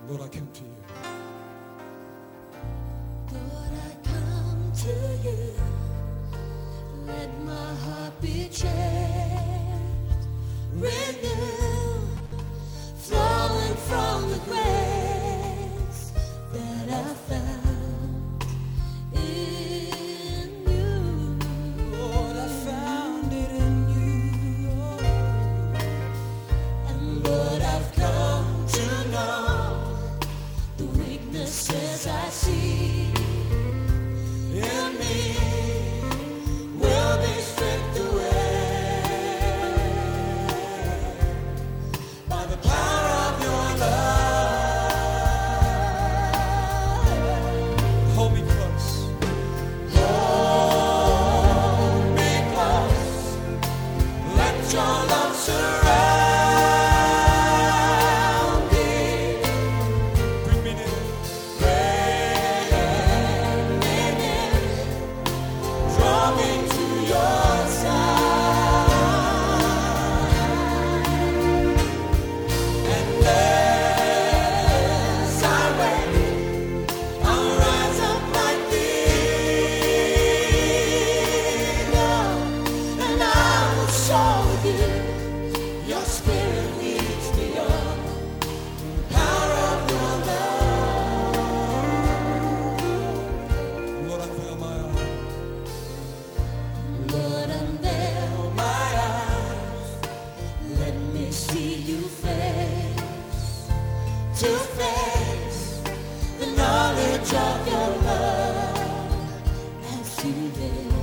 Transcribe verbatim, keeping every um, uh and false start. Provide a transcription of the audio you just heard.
Lord, I come to you. Lord, I come to you. Let my heart be changed, renewed, flowing from the grace that I found in you. Lord, I found it in you. And Lord, I've come to know the weaknesses I see in me will be stripped away by the power of your love. Hold me close. Hold me close. Let your love surround me. Bring me near. Bring me near. Draw me to your side. And as I wait, I'll rise up like the eagle, and I will soar with you. Your spirit leads me on. The power of your love. Lord, unveil my eyes. Lord, unveil my eyes. Let me see you face to face. The knowledge of your love. And through this